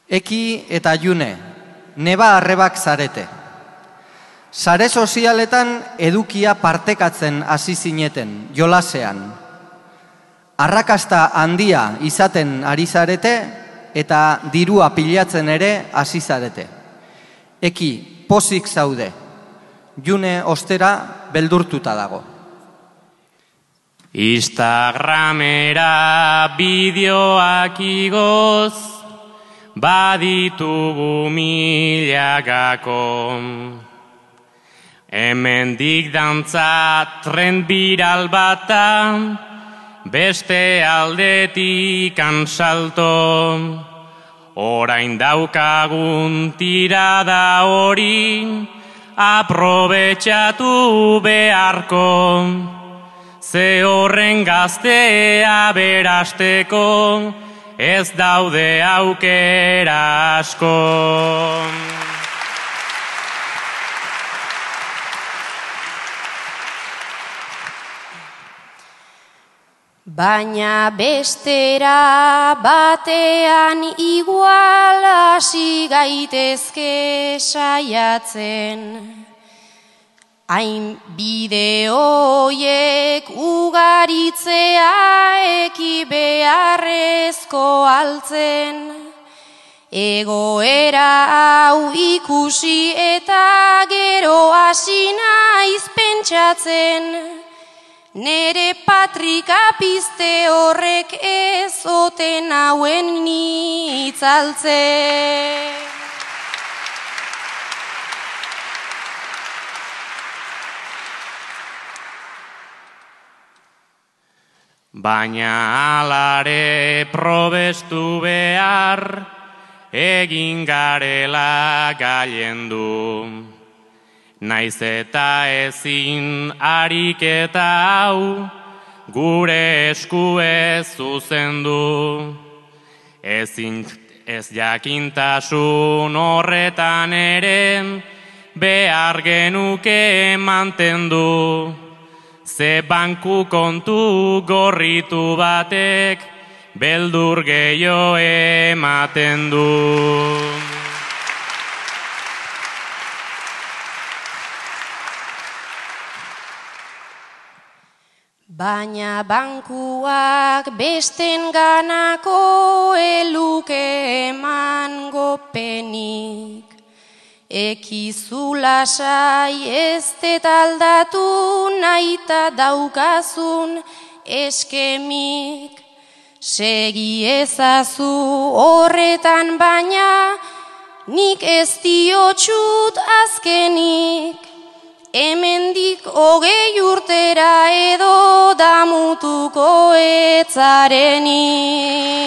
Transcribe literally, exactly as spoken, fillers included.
Eki eta June, neba arrebak zarete. Sare sozialetan edukia partekatzen hasi zineten, jolasean. Arrakasta handia izaten ari zarete eta dirua pilatzen ere hasi zarete. Eki, pozik zaude. June ostera beldurtuta dago. Instagramera bideoak igoz, baditugu milagako. Hemendik dantza trend viral bata, beste aldetik ansalto. Orain daukagun tirada hori, aprobetxatu beharko. Ze horren gaztea berasteko, ez daude aukera asko. Baina bestera batean igual hasi gaitezke saiatzen. Hain bideoiek ugaritzea eki beharrezko altzen. Egoera hau ikusi eta gero hasi naiz pentsatzen. Nere patrika pizte horrek ez oten hauen nitzaltzen. Baina alare probestu behar, egin garela gailendu. Naiz eta ezin ariketa hau, gure esku ez zuzendu. Ezin ez jakintasun horretan ere, behar genuke mantendu. Ze banku kontu gorritu batek, beldur gehiago ematen du. Baina bankuak besten ganako eluke emango penik. Ekizu lasai ez aldatu nahita daukazun eskemik. Segi ezazu horretan baina nik ez diotxut azkenik. Hemendik hogei urtera edo damutuko etzarenik.